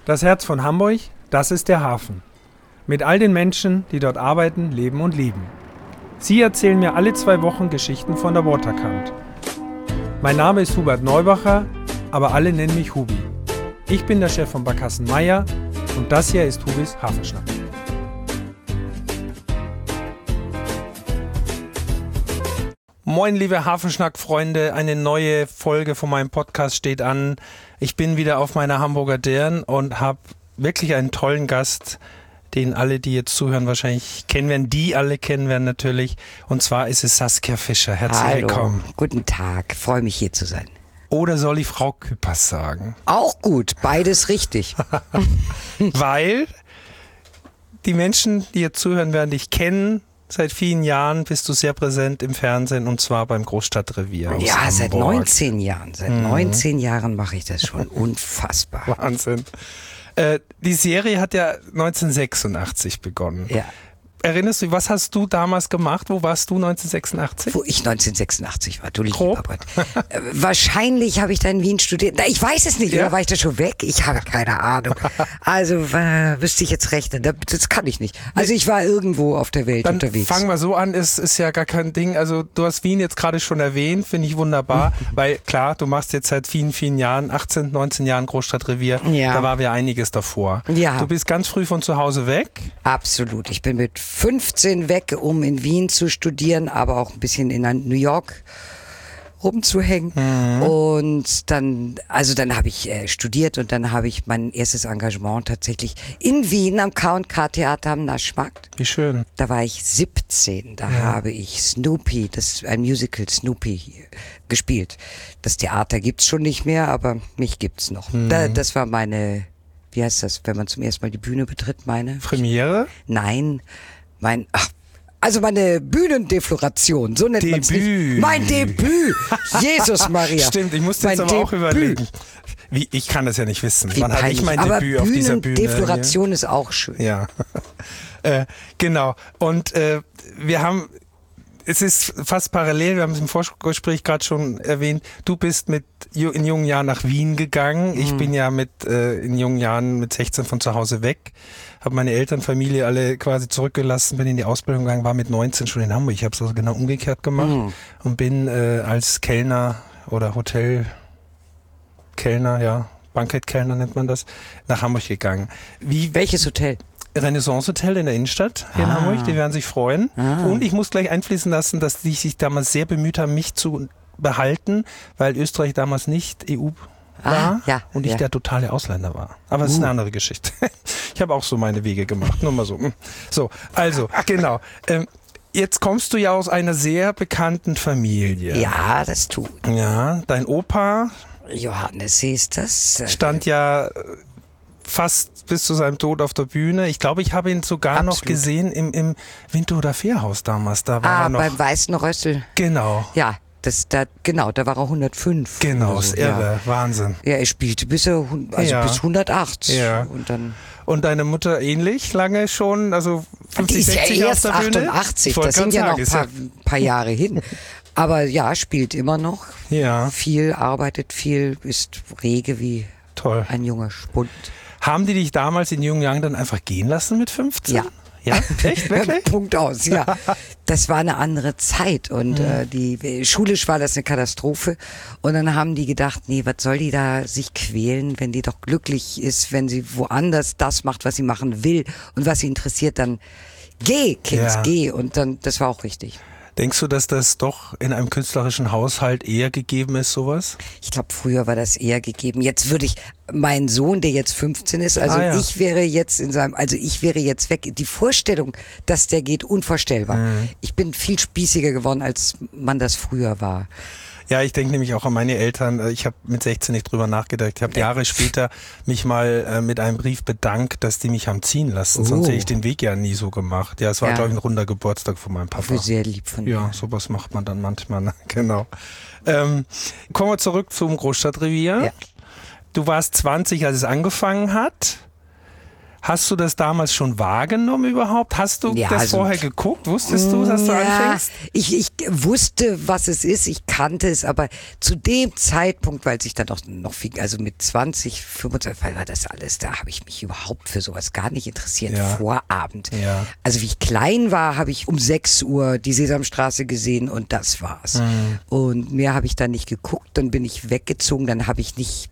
Das Herz von Hamburg, das ist der Hafen. Mit all den Menschen, die dort arbeiten, leben und lieben. Sie erzählen mir alle 2 Wochen Geschichten von der Waterkant. Mein Name ist Hubert Neubacher, aber alle nennen mich Hubi. Ich bin der Chef von Barkassen Meier und das hier ist Hubis Hafenschnack. Moin liebe Hafenschnack-Freunde, eine neue Folge von meinem Podcast steht an. Ich bin wieder auf meiner Hamburger Dirn und habe wirklich einen tollen Gast, den alle, die jetzt zuhören, wahrscheinlich kennen werden, die alle kennen werden natürlich. Und zwar ist es Saskia Fischer. Herzlich willkommen. Guten Tag, freue mich hier zu sein. Oder soll ich Frau Küppers sagen? Auch gut, beides richtig. Weil die Menschen, die jetzt zuhören werden, dich kennen. Seit vielen Jahren bist du sehr präsent im Fernsehen und zwar beim Großstadtrevier aus Ja, Hamburg. seit 19 Jahren. Seit 19 Jahren mache ich das schon. Unfassbar. Wahnsinn. Die Serie hat ja 1986 begonnen. Ja. Erinnerst du, was hast du damals gemacht? Wo warst du 1986? Wo ich 1986 war, du lieber Grob? Gott. Wahrscheinlich habe ich da in Wien studiert. Na, ich weiß es nicht, Ja? oder war ich da schon weg? Ich habe keine Ahnung. Also wüsste ich jetzt rechnen. Das kann ich nicht. Also ich war irgendwo auf der Welt Dann unterwegs. fangen wir so an, ist ja gar kein Ding. Also du hast Wien jetzt gerade schon erwähnt, finde ich wunderbar, weil klar, du machst jetzt seit vielen, vielen Jahren, 18, 19 Jahren Großstadtrevier, Ja. da war ja einiges davor. Ja. Du bist ganz früh von zu Hause weg. Absolut. Ich bin mit 15 weg, um in Wien zu studieren, aber auch ein bisschen in New York rumzuhängen. Und dann habe ich studiert und dann habe ich mein erstes Engagement tatsächlich in Wien am K&K Theater am Naschmarkt. Wie schön. Da war ich 17, da habe ich Snoopy, ein Musical Snoopy gespielt. Das Theater gibt's schon nicht mehr, aber mich gibt's noch. Das war meine, wie heißt das, wenn man zum ersten Mal die Bühne betritt, Premiere? Nein, meine Bühnendefloration, so nennt man es Debüt. nicht. Mein Debüt! Jesus Maria. Stimmt, ich musste jetzt aber auch überlegen. Ich kann das ja nicht wissen. Wie Wann hatte ich mein peinlich. Debüt auf dieser Bühne? Bühnendefloration ist auch schön. Ja, genau. Und es ist fast parallel, wir haben es im Vorgespräch gerade schon erwähnt, du bist in jungen Jahren nach Wien gegangen. Ich bin ja in jungen Jahren mit 16 von zu Hause weg, habe meine Elternfamilie alle quasi zurückgelassen, bin in die Ausbildung gegangen, war mit 19 schon in Hamburg. Ich habe es also genau umgekehrt gemacht und bin als Kellner oder Hotelkellner, ja, Bankettkellner nennt man das, nach Hamburg gegangen. Welches Hotel? Renaissance Hotel in der Innenstadt hier in Hamburg, die werden sich freuen. Und ich muss gleich einfließen lassen, dass die sich damals sehr bemüht haben, mich zu behalten, weil Österreich damals nicht EU war und ich der totale Ausländer war. Aber es ist eine andere Geschichte. Ich habe auch so meine Wege gemacht, nur mal so. So, also, genau. Jetzt kommst du ja aus einer sehr bekannten Familie. Ja, das tut. Ja, dein Opa Johannes hieß das. stand ja fast bis zu seinem Tod auf der Bühne. Ich glaube, ich habe ihn sogar noch gesehen im Winterhuder Fährhaus damals. Da war er noch. Beim Weißen Rössel. Genau. Ja, da war er 105. Genau, oder ist so, irre. Wahnsinn. Ja, er spielte bis 108. Ja. Und deine Mutter ähnlich lange schon? Also 50, Die ist 60 ja auf erst der Bühne? 88, Ich wollte das sind gerade ja noch sagen, ein paar Jahre hin. Aber ja, spielt immer noch. Ja. Viel, arbeitet viel, ist rege wie Toll. ein junger Spund. Haben die dich damals in jungen Jahren dann einfach gehen lassen mit 15? Ja. Ja, echt? Wirklich? Punkt aus, ja. Das war eine andere Zeit und schulisch war das eine Katastrophe und dann haben die gedacht, nee, was soll die da sich quälen, wenn die doch glücklich ist, wenn sie woanders das macht, was sie machen will und was sie interessiert, dann geh, Kind, geh und dann, das war auch richtig. Denkst du, dass das doch in einem künstlerischen Haushalt eher gegeben ist, sowas? Ich glaube, früher war das eher gegeben. Jetzt würde ich, mein Sohn, der jetzt 15 ist, ich wäre jetzt weg. Die Vorstellung, dass der geht, unvorstellbar. Ich bin viel spießiger geworden, als man das früher war. Ja, ich denke nämlich auch an meine Eltern. Ich habe mit 16 nicht drüber nachgedacht. Ich habe Jahre später mich mal mit einem Brief bedankt, dass die mich haben ziehen lassen. Sonst hätte ich den Weg ja nie so gemacht. Ja, es war, glaube ich, ein runder Geburtstag von meinem Papa. Sehr lieb von dir. Ja, sowas macht man dann manchmal. Ne? Genau. Kommen wir zurück zum Großstadtrevier. Ja. Du warst 20, als es angefangen hat. Hast du das damals schon wahrgenommen überhaupt? Hast du das vorher geguckt? Wusstest du, dass du anfängst? Ich wusste, was es ist. Ich kannte es, aber zu dem Zeitpunkt, weil sich dann noch viel, also mit 20, 25 war das alles, da habe ich mich überhaupt für sowas gar nicht interessiert. Vorabend. Ja. Also wie ich klein war, habe ich um 6 Uhr die Sesamstraße gesehen und das war's. Und mehr habe ich dann nicht geguckt. Dann bin ich weggezogen. Dann habe ich nicht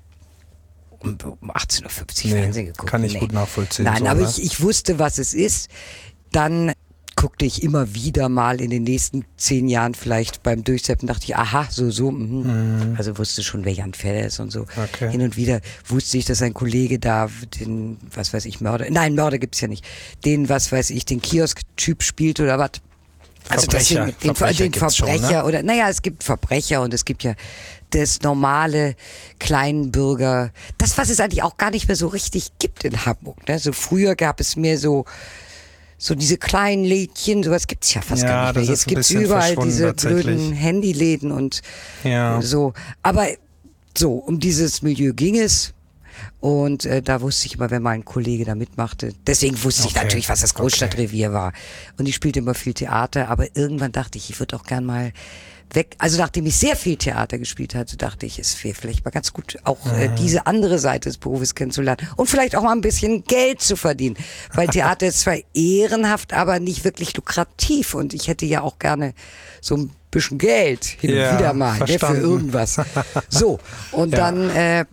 um 18.50 Uhr Fernsehen geguckt. Kann ich gut nachvollziehen. Nein, so, aber ne? ich wusste, was es ist. Dann guckte ich immer wieder mal in den nächsten 10 Jahren vielleicht beim Durchsetzen, dachte ich, aha, so. Also wusste schon, wer Jan Fedder ist und so. Okay. Hin und wieder wusste ich, dass ein Kollege da den, was weiß ich, Mörder gibt's ja nicht, den, was weiß ich, den Kiosk-Typ spielt oder was. Also Verbrecher. Den Verbrecher schon, ne? oder, naja, es gibt Verbrecher und es gibt ja das normale Kleinbürger, das, was es eigentlich auch gar nicht mehr so richtig gibt in Hamburg. Ne? So früher gab es mehr so diese kleinen Lädchen, sowas gibt's ja fast gar nicht mehr. Jetzt gibt's überall diese blöden Handyläden und so. Aber so, um dieses Milieu ging es. Und da wusste ich immer, wenn mal ein Kollege da mitmachte. Deswegen wusste ich natürlich, was das Großstadtrevier war. Und ich spielte immer viel Theater, aber irgendwann dachte ich würde auch gern mal weg. Also nachdem ich sehr viel Theater gespielt hatte, dachte ich, es wäre vielleicht mal ganz gut, auch diese andere Seite des Berufes kennenzulernen. Und vielleicht auch mal ein bisschen Geld zu verdienen. Weil Theater ist zwar ehrenhaft, aber nicht wirklich lukrativ. Und ich hätte ja auch gerne so ein bisschen Geld hin und wieder mal, ne, für irgendwas. So, und dann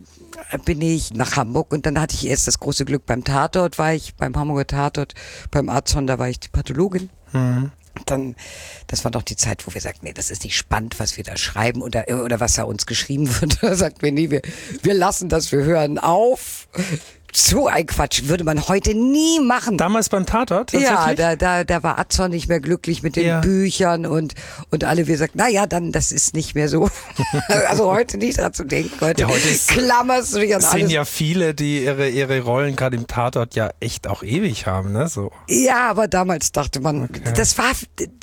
bin ich nach Hamburg und dann hatte ich erst das große Glück beim Tatort, war ich beim Hamburger Tatort, beim Arzon, da war ich die Pathologin. Dann, das war doch die Zeit, wo wir sagten, nee, das ist nicht spannend, was wir da schreiben oder was da uns geschrieben wird. Da sagten wir, nee, wir lassen das, wir hören auf. So ein Quatsch würde man heute nie machen. Damals beim Tatort? Ja, da war Arzon nicht mehr glücklich mit den Büchern und alle, wir sagten, naja, dann, das ist nicht mehr so. Also heute nicht dran zu denken. Heute klammerst du dich an alles. Es sind ja viele, die ihre Rollen gerade im Tatort ja echt auch ewig haben, ne? So. Ja, aber damals dachte man, das war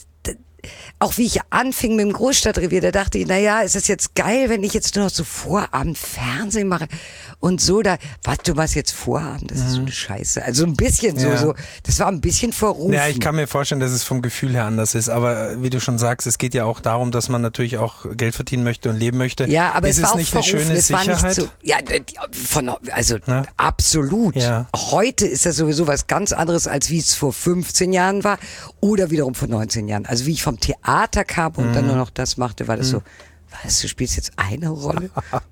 auch wie ich anfing mit dem Großstadtrevier, da dachte ich, naja, ist das jetzt geil, wenn ich jetzt nur noch so Vorabend Fernsehen mache und so, du machst jetzt Vorabend, das ist so eine Scheiße. Also ein bisschen so, das war ein bisschen verrufen. Ja, ich kann mir vorstellen, dass es vom Gefühl her anders ist, aber wie du schon sagst, es geht ja auch darum, dass man natürlich auch Geld verdienen möchte und leben möchte. Ja, aber es war auch nicht verrufen, eine schöne es war Sicherheit? nicht so, absolut. Ja. Heute ist das sowieso was ganz anderes, als wie es vor 15 Jahren war oder wiederum vor 19 Jahren. Also wie ich vom Theater kam und dann nur noch das machte, war das so, was, du spielst jetzt eine Rolle?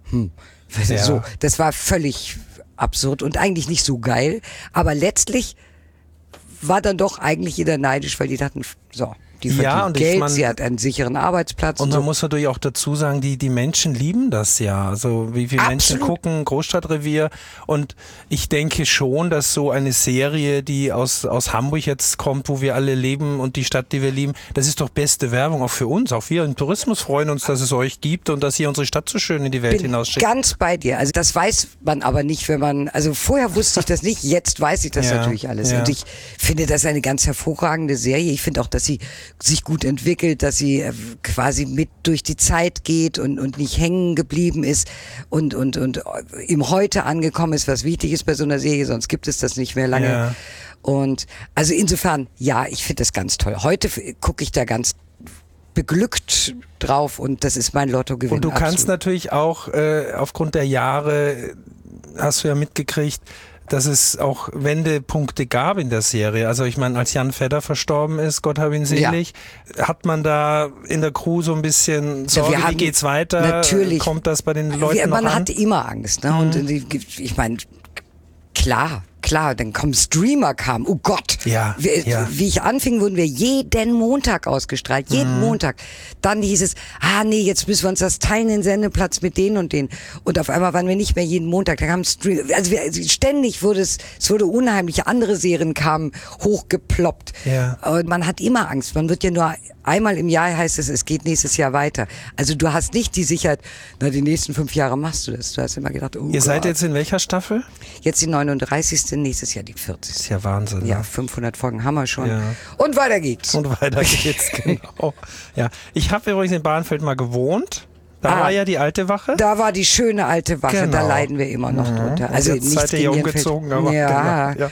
So, das war völlig absurd und eigentlich nicht so geil, aber letztlich war dann doch eigentlich jeder neidisch, weil die dachten, so, die verdient Geld, sie hat einen sicheren Arbeitsplatz. Und man muss natürlich auch dazu sagen, die Menschen lieben das ja. Also wie viele Menschen gucken Großstadtrevier und ich denke schon, dass so eine Serie, die aus Hamburg jetzt kommt, wo wir alle leben und die Stadt, die wir lieben, das ist doch beste Werbung auch für uns. Auch wir im Tourismus freuen uns, dass es euch gibt und dass ihr unsere Stadt so schön in die Welt hinausschickt. Ganz bei dir. Also das weiß man aber nicht, also vorher wusste ich das nicht, jetzt weiß ich das natürlich alles. Und ich finde das eine ganz hervorragende Serie. Ich finde auch, dass sie sich gut entwickelt, dass sie quasi mit durch die Zeit geht und nicht hängen geblieben ist und im Heute angekommen ist, was wichtig ist bei so einer Serie, sonst gibt es das nicht mehr lange. Ja. Und also insofern, ja, ich finde das ganz toll. Heute gucke ich da ganz beglückt drauf und das ist mein Lottogewinn. Und du kannst natürlich auch aufgrund der Jahre, hast du ja mitgekriegt, dass es auch Wendepunkte gab in der Serie. Also ich meine, als Jan Fedder verstorben ist, Gott hab ihn selig, hat man da in der Crew so ein bisschen Sorge, wie geht's weiter? Natürlich. Kommt das bei den Leuten noch an? Man hatte immer Angst. Ne? Und ich meine, klar, dann Streamer kam. Oh Gott. Wie ich anfing, wurden wir jeden Montag ausgestrahlt. Jeden Montag. Dann hieß es, jetzt müssen wir uns das teilen, den Sendeplatz mit denen und denen. Und auf einmal waren wir nicht mehr jeden Montag. Da kam Streamer. Also ständig wurde wurde unheimlich. Andere Serien kamen hochgeploppt. Ja. Und man hat immer Angst. Man wird ja nur einmal im Jahr, heißt es geht nächstes Jahr weiter. Also du hast nicht die Sicherheit, die nächsten 5 Jahre machst du das. Du hast immer gedacht, Ihr seid jetzt in welcher Staffel? Jetzt die 39. Nächstes Jahr die 40. Das ist ja Wahnsinn. Ja, 500 Folgen haben wir schon. Ja. Und weiter geht's. Genau. Ja. Ich habe übrigens in Bahnfeld mal gewohnt. Da war ja die alte Wache. Da war die schöne alte Wache. Genau. Da leiden wir immer noch drunter. Also jetzt seid ihr ja umgezogen. Aber ja.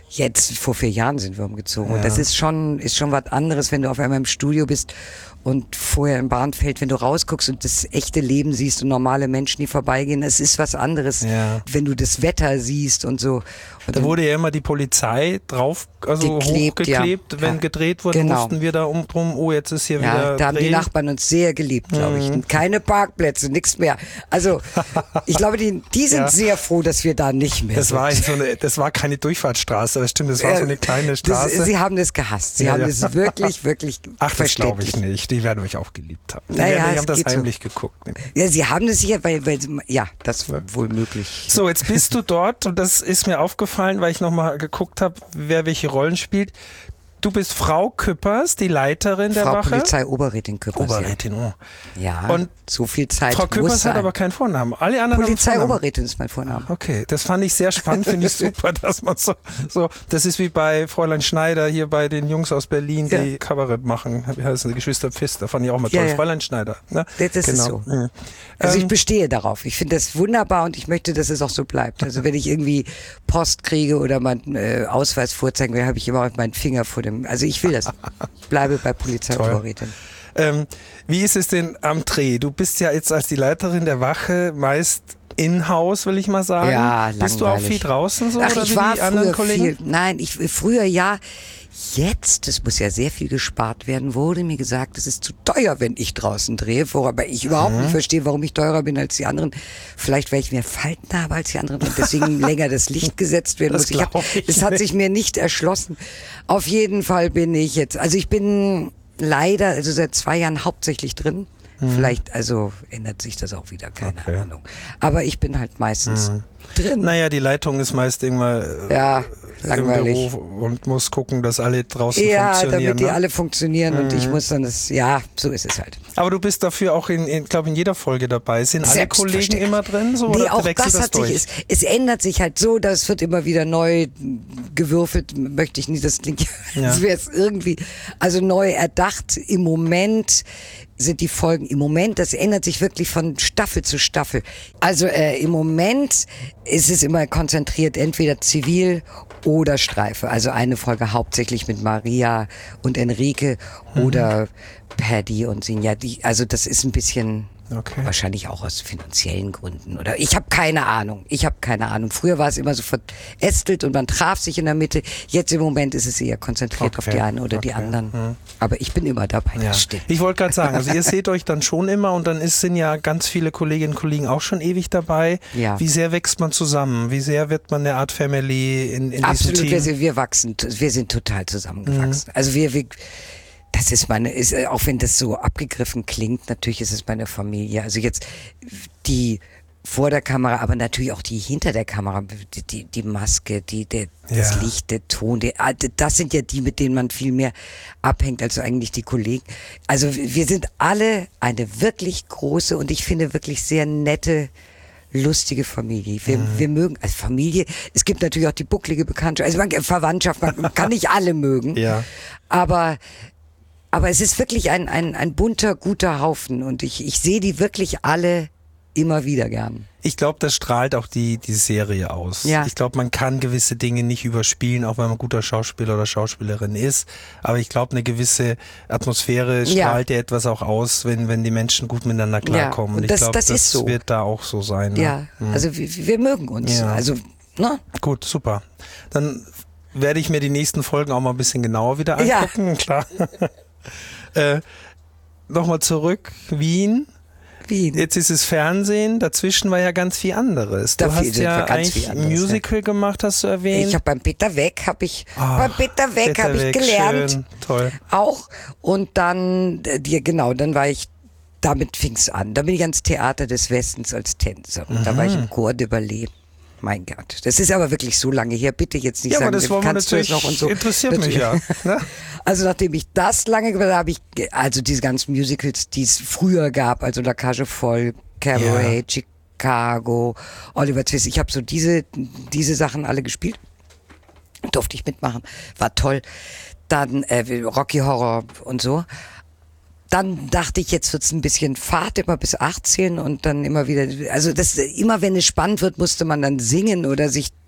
Jetzt, vor 4 Jahren sind wir umgezogen. Und das ist schon was anderes, wenn du auf einmal im Studio bist und vorher im Bahnfeld, wenn du rausguckst und das echte Leben siehst und normale Menschen, die vorbeigehen. Es ist was anderes, wenn du das Wetter siehst und so. Und da wurde ja immer die Polizei drauf, also hochgeklebt, wenn gedreht wurde, mussten wir da drum, jetzt ist hier wieder da haben die Nachbarn uns sehr geliebt, glaube ich. Keine Parkplätze, nichts mehr. Also ich glaube, die sind sehr froh, dass wir da nicht mehr sind. Das war keine Durchfahrtsstraße, das stimmt, das war so eine kleine Straße. Sie haben das gehasst. Sie haben das wirklich, wirklich das glaube ich nicht. Die werden mich auch geliebt haben. Die haben das heimlich geguckt. Ja, sie haben das sicher, weil das war wohl möglich. So, jetzt bist du dort und das ist mir aufgefallen, weil ich nochmal geguckt habe, wer welche Rollen spielt. Du bist Frau Küppers, die Leiterin der Wache. Frau Polizeioberrätin Küppers. Oberrätin, oh. Ja, und so viel Zeit Frau Küppers hat aber keinen Vornamen. Alle anderen Polizeioberrätin ist mein Vorname. Okay, das fand ich sehr spannend, finde ich super, dass man so, das ist wie bei Fräulein Schneider hier bei den Jungs aus Berlin, die Kabarett machen. Wie heißt das? Geschwister Pfister, fand ich auch mal toll. Fräulein Schneider. Ne? Das ist so. Mhm. Also ich bestehe darauf. Ich finde das wunderbar und ich möchte, dass es auch so bleibt. Also wenn ich irgendwie Post kriege oder meinen Ausweis vorzeigen will, habe ich immer meinen Finger vor dem. Also ich will das. Ich bleibe bei Polizeioberrätin. Wie ist es denn am Dreh? Du bist ja jetzt als die Leiterin der Wache meist in-house, will ich mal sagen. Ja, langweilig. Bist du auch viel draußen so? Oder ich wie war die anderen früher Kollegen? Früher ja. Jetzt, es muss ja sehr viel gespart werden, wurde mir gesagt, es ist zu teuer, wenn ich draußen drehe, wobei ich überhaupt nicht verstehe, warum ich teurer bin als die anderen. Vielleicht, weil ich mehr Falten habe als die anderen und deswegen länger das Licht gesetzt werden muss. Es hat sich mir nicht erschlossen. Auf jeden Fall bin ich jetzt, also ich bin leider, also seit 2 Jahren hauptsächlich drin. Vielleicht, also ändert sich das auch wieder, keine Ahnung. Aber ich bin halt meistens drin. Naja, die Leitung ist meist irgendwann langweilig. Im Büro und muss gucken, dass alle draußen funktionieren. Ja, damit die alle funktionieren und ich muss dann so ist es halt. Aber du bist dafür auch glaube in jeder Folge dabei. Sind alle Kollegen immer drin? So, nee, oder auch wechselt das hat sich, es ändert sich halt so, dass es wird immer wieder neu gewürfelt, möchte ich nicht, das klingt, als wäre es irgendwie, also neu erdacht. Im Moment sind die Folgen, das ändert sich wirklich von Staffel zu Staffel. Also im Moment ist es immer konzentriert, entweder Zivil oder Streife. Also eine Folge hauptsächlich mit Maria und Enrique oder Paddy und Sinja. Also das ist ein bisschen wahrscheinlich auch aus finanziellen Gründen. Oder ich habe keine Ahnung. Früher war es immer so verästelt und man traf sich in der Mitte. Jetzt im Moment ist es eher konzentriert auf die einen oder die anderen. Aber ich bin immer dabei, das stimmt. Ich wollte gerade sagen, also ihr seht euch dann schon immer und dann sind ja ganz viele Kolleginnen und Kollegen auch schon ewig dabei. Ja. Wie sehr wächst man zusammen? Wie sehr wird man eine Art Family in diesem Team? Absolut, wir wachsen. Wir sind total zusammengewachsen. Also das ist auch wenn das so abgegriffen klingt, natürlich ist es meine Familie. Also jetzt die vor der Kamera, aber natürlich auch die hinter der Kamera, die Maske, das Licht, der Ton, das sind ja die, mit denen man viel mehr abhängt als eigentlich die Kollegen. Also wir sind alle eine wirklich große und ich finde wirklich sehr nette, lustige Familie. Wir mögen, als Familie, es gibt natürlich auch die bucklige Bekanntschaft, also Verwandtschaft, man kann nicht alle mögen, aber es ist wirklich ein bunter, guter Haufen und ich sehe die wirklich alle immer wieder gern. Ich glaube, das strahlt auch die Serie aus. Ja. Ich glaube, man kann gewisse Dinge nicht überspielen, auch wenn man guter Schauspieler oder Schauspielerin ist. Aber ich glaube, eine gewisse Atmosphäre strahlt ja etwas auch aus, wenn die Menschen gut miteinander klarkommen. Ja, und ich glaube, das wird da auch so sein. Ne? Ja, also wir mögen uns. Ja. Also, ne? Gut, super. Dann werde ich mir die nächsten Folgen auch mal ein bisschen genauer wieder angucken. Ja. Klar. Nochmal zurück, Wien. Jetzt ist es Fernsehen, dazwischen war ja ganz viel anderes. Du hast ja eigentlich ein Musical gemacht, hast du erwähnt. Ich habe beim Peter Weck habe ich gelernt. Schön, toll. Auch und dann dann war ich, damit fing es an. Da bin ich ans Theater des Westens als Tänzerin. Da war ich im Chor de Ballet. Mein Gott, das ist aber wirklich so lange her. Bitte jetzt nicht sagen, aber das kannst du es noch und so. Interessiert mich ja. Ne? Also nachdem ich das lange gemacht habe, also diese ganzen Musicals, die es früher gab, also La Cage aux Folles, Cabaret, Chicago, Oliver Twist. Ich habe so diese Sachen alle gespielt, durfte ich mitmachen, war toll. Dann Rocky Horror und so. Dann dachte ich, jetzt wird's ein bisschen Fahrt, immer bis 18 und dann immer wieder, also immer wenn es spannend wird, musste man dann singen oder sich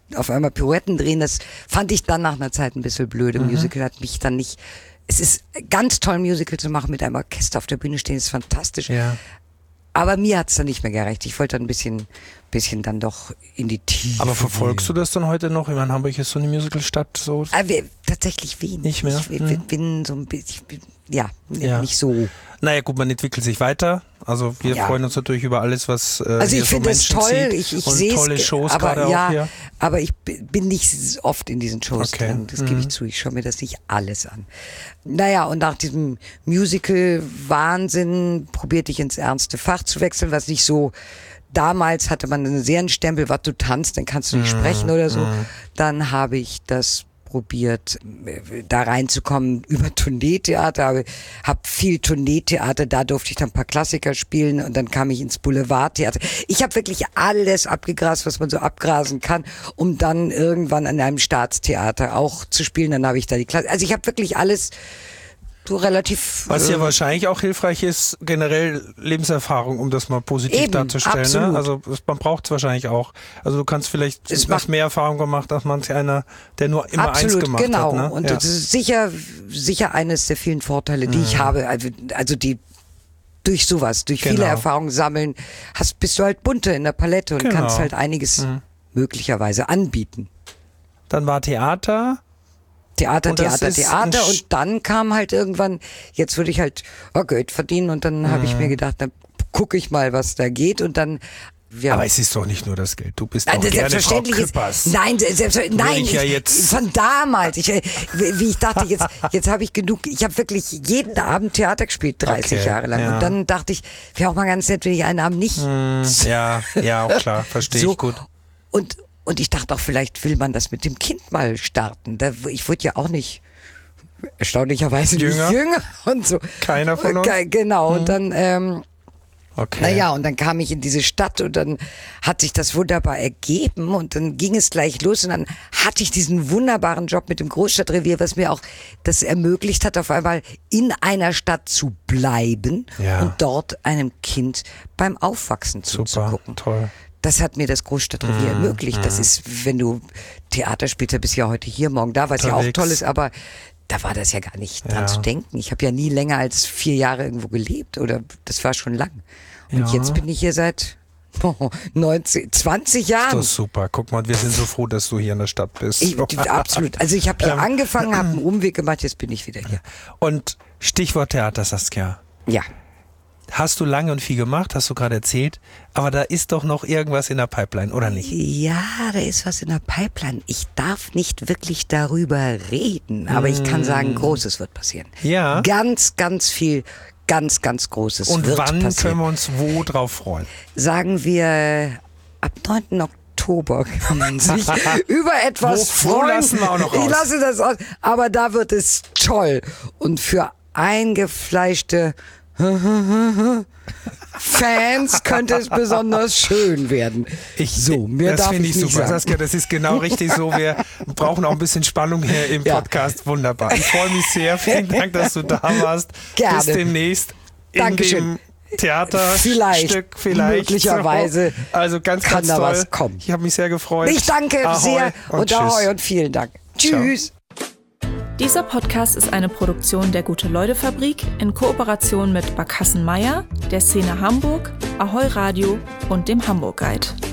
auf einmal Pirouetten drehen, das fand ich dann nach einer Zeit ein bisschen blöde. Musical hat mich dann nicht, es ist ganz toll, ein Musical zu machen, mit einem Orchester auf der Bühne stehen, ist fantastisch. Ja. Aber mir hat's dann nicht mehr gereicht. Ich wollte dann ein bisschen dann doch in die Tiefe. Aber verfolgst du das dann heute noch? Ich meine, Hamburg ist so eine Musicalstadt. So. Tatsächlich wenig. Nicht mehr? Ich bin so ein bisschen, nicht so. Naja gut, man entwickelt sich weiter. Also wir freuen uns natürlich über alles, was also ich finde es toll, ich sehe tolle Shows gerade auch hier. Aber ich bin nicht oft in diesen Shows drin, das gebe ich zu. Ich schaue mir das nicht alles an. Naja, und nach diesem Musical-Wahnsinn probierte ich ins ernste Fach zu wechseln, was nicht so. Damals hatte man einen sehr einen Stempel, was du tanzt, dann kannst du nicht sprechen oder so. Dann habe ich das probiert, da reinzukommen über Tourneetheater, habe viel Tourneetheater, da durfte ich dann ein paar Klassiker spielen und dann kam ich ins Boulevardtheater. Ich habe wirklich alles abgegrast, was man so abgrasen kann, um dann irgendwann an einem Staatstheater auch zu spielen. Dann habe ich da die Klasse. Also ich habe wirklich alles so relativ. Was ja wahrscheinlich auch hilfreich ist, generell Lebenserfahrung, um das mal positiv darzustellen. Absolut. Ne? Also man braucht es wahrscheinlich auch. Also du kannst vielleicht mehr Erfahrung gemacht, als manch einer, der nur immer eins gemacht genau. hat. Ne? Und das ist sicher eines der vielen Vorteile, die ich habe. Also die durch sowas, durch viele Erfahrungen sammeln, bist du halt bunter in der Palette und kannst halt einiges möglicherweise anbieten. Dann war Theater. Theater und dann kam halt irgendwann, jetzt würde ich halt Geld verdienen und dann habe ich mir gedacht, dann gucke ich mal, was da geht und dann aber es ist doch nicht nur das Geld. Du bist doch gerne Frau Küppers. Nein, von damals. Wie ich dachte, jetzt habe ich genug. Ich habe wirklich jeden Abend Theater gespielt, 30 Jahre lang. Ja. Und dann dachte ich, wäre auch mal ganz nett, wenn ich einen Abend nicht. Ja, auch klar, verstehe ich gut. Und ich dachte auch, vielleicht will man das mit dem Kind mal starten. Ich wurde ja auch nicht erstaunlicherweise jünger und so. Keiner von uns? Genau, und dann naja, und dann kam ich in diese Stadt und dann hat sich das wunderbar ergeben und dann ging es gleich los und dann hatte ich diesen wunderbaren Job mit dem Großstadtrevier, was mir auch das ermöglicht hat, auf einmal in einer Stadt zu bleiben und dort einem Kind beim Aufwachsen zuzugucken. Toll. Das hat mir das Großstadtrevier ermöglicht. Das ist, wenn du Theater spielst, bist ja heute hier, morgen da, was ja auch toll ist, aber da war das ja gar nicht dran zu denken. Ich habe ja nie länger als 4 Jahre irgendwo gelebt oder das war schon lang. Und jetzt bin ich hier seit 20 Jahren. Das ist super. Guck mal, wir sind so froh, dass du hier in der Stadt bist. Absolut. Also ich habe hier angefangen, habe einen Umweg gemacht, jetzt bin ich wieder hier. Und Stichwort Theater, Saskia. Ja. Hast du lange und viel gemacht, hast du gerade erzählt, aber da ist doch noch irgendwas in der Pipeline, oder nicht? Ja, da ist was in der Pipeline. Ich darf nicht wirklich darüber reden, aber ich kann sagen, Großes wird passieren. Ja. Ganz, ganz viel, ganz, ganz Großes und wird passieren. Und wann passieren. können wir uns wo drauf freuen? Sagen wir ab 9. Oktober kann man sich über etwas freuen. Lassen wir auch noch aus. Ich lasse das aus, aber da wird es toll. Und für eingefleischte Fans könnte es besonders schön werden. Das finde ich super, Saskia, das ist genau richtig so. Wir brauchen auch ein bisschen Spannung hier im Podcast. Wunderbar. Ich freue mich sehr. Vielen Dank, dass du da warst. Gerne. Bis demnächst in Dankeschön. dem Theaterstück vielleicht. Möglicherweise also ganz, kann ganz da toll. Was kommen. Ich habe mich sehr gefreut. Ich danke sehr und Ahoi und vielen Dank. Tschüss. Ciao. Dieser Podcast ist eine Produktion der Gute-Leute-Fabrik in Kooperation mit Barkassen Meier, der Szene Hamburg, Ahoi Radio und dem Hamburg Guide.